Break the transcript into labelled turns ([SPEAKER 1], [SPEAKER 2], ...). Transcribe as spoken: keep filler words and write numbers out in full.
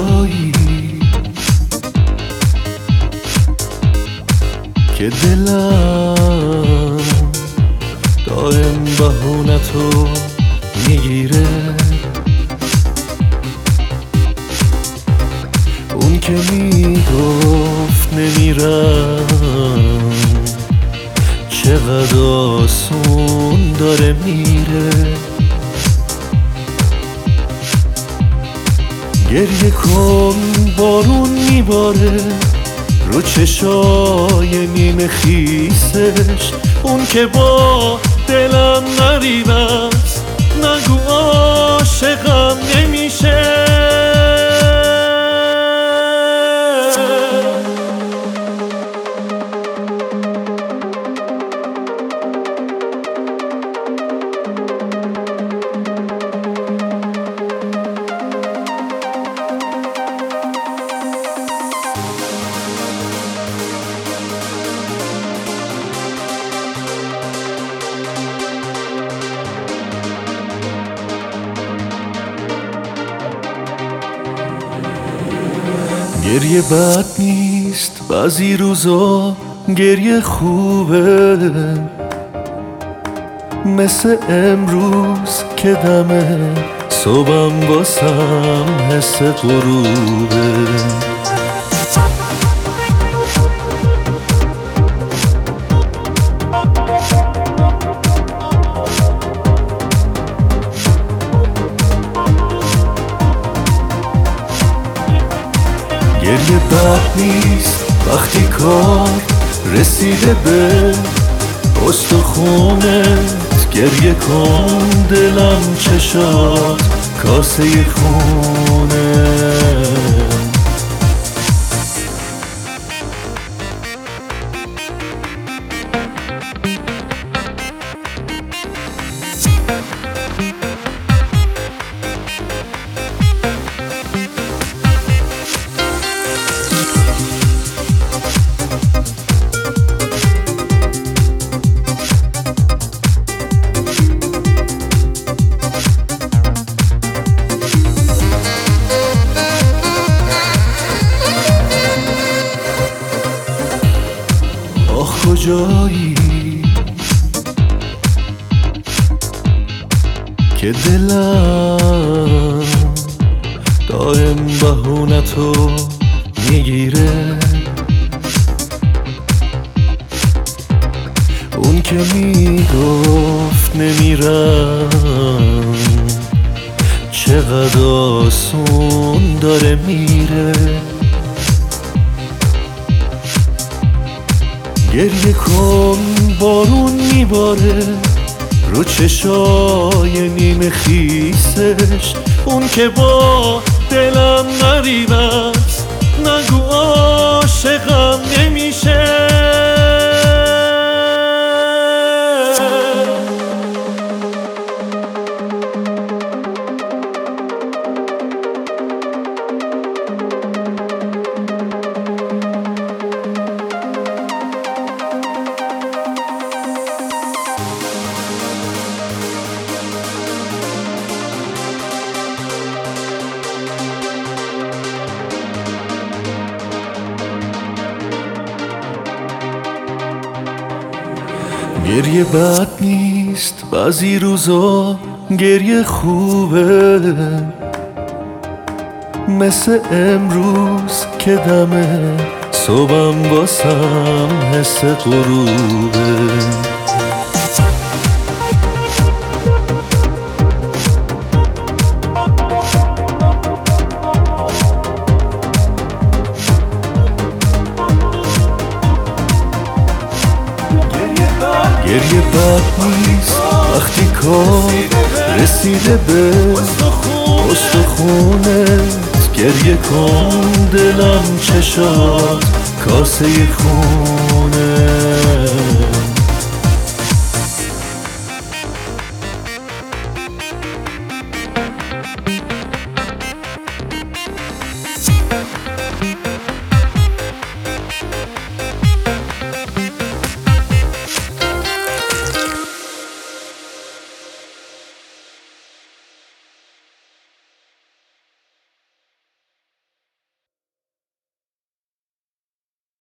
[SPEAKER 1] کجایی که دلم دائم بهونتو میگیره؟ اون که میگفت نمیرم چقدر آسون داره میره. گریه کن بارون میباره رو چشای نیمه خیسش، اون که با دلم نریبست نگو عاشقم نمیشه. گریه بد نیست، بعضی روزا گریه خوبه، مثل امروز که دمه صبحم واسم حس غروبه. گریه بد نیست وقتی کار رسیده به استخونت، گریه کن دلم چشات کاسه خونه. کجایی که دلم دائم بهونتو میگیره؟ اون که میگفت نمیرم چقدر آسون داره میره. گریه کن بارون میباره رو چشای نیمه خیسش، اون که با دلم نریبست نگو عاشقم نمیشه. گریه بد نیست، بعضی روزا گریه خوبه، مثل امروز که دمه صبحم واسم حس غروبه. گریه بد نیست وقتی کار رسیده به استخونت، گریه کن دلم چشات کاسه خونه.